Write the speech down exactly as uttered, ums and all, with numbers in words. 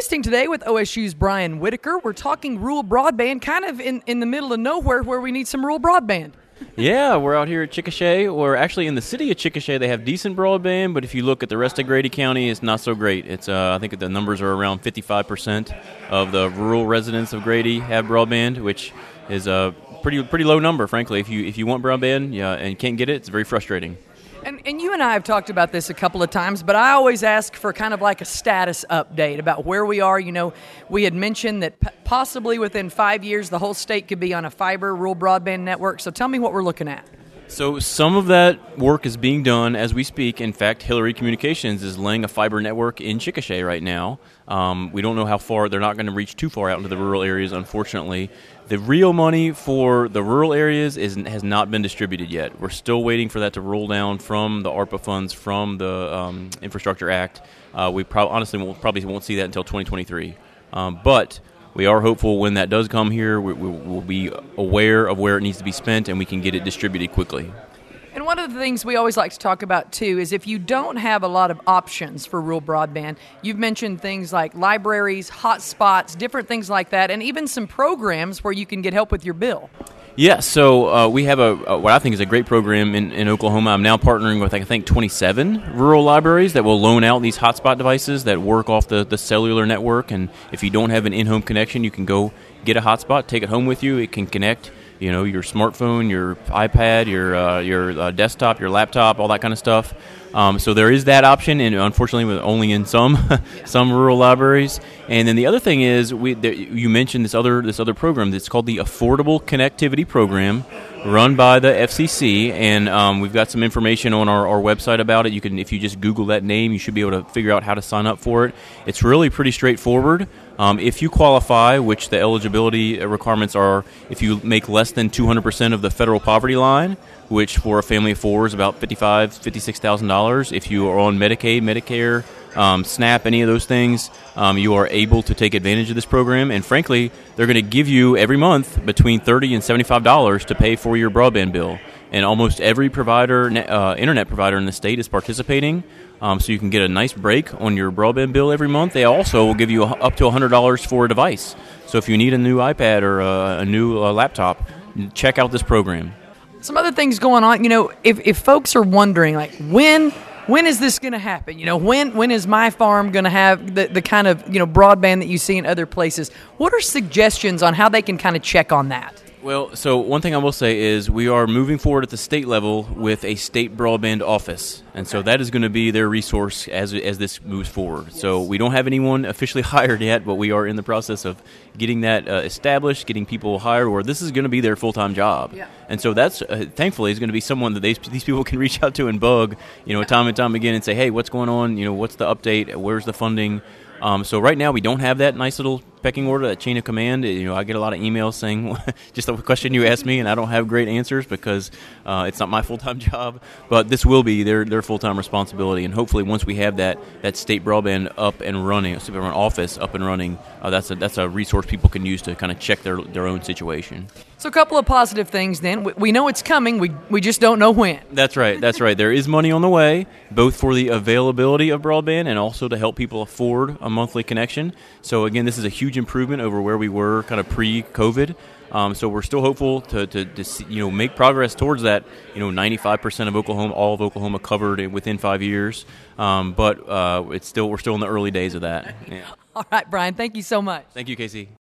Visiting today with O S U's Brian Whitaker, we're talking rural broadband, kind of in, in the middle of nowhere where we need some rural broadband. Yeah, we're out here at Chickasha. We're actually in the city of Chickasha. They have decent broadband, but if you look at the rest of Grady County, it's not so great. It's uh, I think the numbers are around fifty-five percent of the rural residents of Grady have broadband, which is a pretty pretty low number, frankly. If you if you want broadband yeah, and can't get it, it's very frustrating. And, and you and I have talked about this a couple of times, but I always ask for kind of like a status update about where we are. You know, we had mentioned that p- possibly within five years the whole state could be on a fiber rural broadband network. So tell me what we're looking at. So some of that work is being done as we speak. In fact, Hillary Communications is laying a fiber network in Chickasha right now. Um, we don't know how far. They're not going to reach too far out into the rural areas, unfortunately. The real money for the rural areas is, has not been distributed yet. We're still waiting for that to roll down from the ARPA funds, from the um, Infrastructure Act. Uh, we pro- honestly won't, probably won't see that until twenty twenty-three. Um, but we are hopeful when that does come here, we, we, we'll be aware of where it needs to be spent and we can get it distributed quickly. And one of the things we always like to talk about, too, is if you don't have a lot of options for rural broadband, you've mentioned things like libraries, hotspots, different things like that, and even some programs where you can get help with your bill. Yeah, so uh, we have a, a what I think is a great program in, in Oklahoma. I'm now partnering with, I think, twenty-seven rural libraries that will loan out these hotspot devices that work off the, the cellular network. And if you don't have an in-home connection, you can go get a hotspot, take it home with you. It can connect, you know, your smartphone, your iPad, your uh, your uh, desktop, your laptop, all that kind of stuff. Um, so there is that option, and unfortunately, with only in some some rural libraries. And then the other thing is, we there, you mentioned this other this other program that's called the Affordable Connectivity Program, run by the F C C, and um, we've got some information on our, our website about it. You can, if you just Google that name, you should be able to figure out how to sign up for it. It's really pretty straightforward. Um, if you qualify, which the eligibility requirements are, if you make less than two hundred percent of the federal poverty line, which for a family of four is about fifty-five thousand dollars, fifty-six thousand dollars. If you are on Medicaid, Medicare, um, SNAP, any of those things, um, you are able to take advantage of this program. And frankly, they're going to give you every month between thirty dollars and seventy-five dollars to pay for your broadband bill. And almost every provider, uh, internet provider in the state is participating. Um, so you can get a nice break on your broadband bill every month. They also will give you up to one hundred dollars for a device. So if you need a new iPad or a, a new uh, laptop, check out this program. Some other things going on, you know, if, if folks are wondering, like, when when is this going to happen? You know, when when is my farm going to have the, the kind of, you know, broadband that you see in other places? What are suggestions on how they can kind of check on that? Well, so one thing I will say is we are moving forward at the state level with a state broadband office, and so that is going to be their resource as as this moves forward. Yes. So we don't have anyone officially hired yet, but we are in the process of getting that uh, established, getting people hired, where this is going to be their full-time job. Yeah. And so that's, uh, thankfully, is going to be someone that they, these people can reach out to and bug, you know, yeah. time and time again and say, hey, what's going on? You know, what's the update? Where's the funding? Um, so right now we don't have that nice little pecking order, that chain of command. You know, I get a lot of emails saying just the question you asked me, and I don't have great answers because uh, it's not my full-time job. But this will be their their full-time responsibility, and hopefully once we have that that state broadband up and running, state broadband office up and running, uh, that's a that's a resource people can use to kind of check their their own situation. So a couple of positive things then. We, we know it's coming. We we just don't know when. That's right. That's right. There is money on the way, both for the availability of broadband and also to help people afford a monthly connection. So again, this is a huge improvement over where we were kind of pre-COVID. Um, so we're still hopeful to, to, to see, you know, make progress towards that, you know, ninety-five percent of Oklahoma, all of Oklahoma covered within five years. Um, but uh, it's still we're still in the early days of that. Yeah. All right, Brian, thank you so much. Thank you, Casey.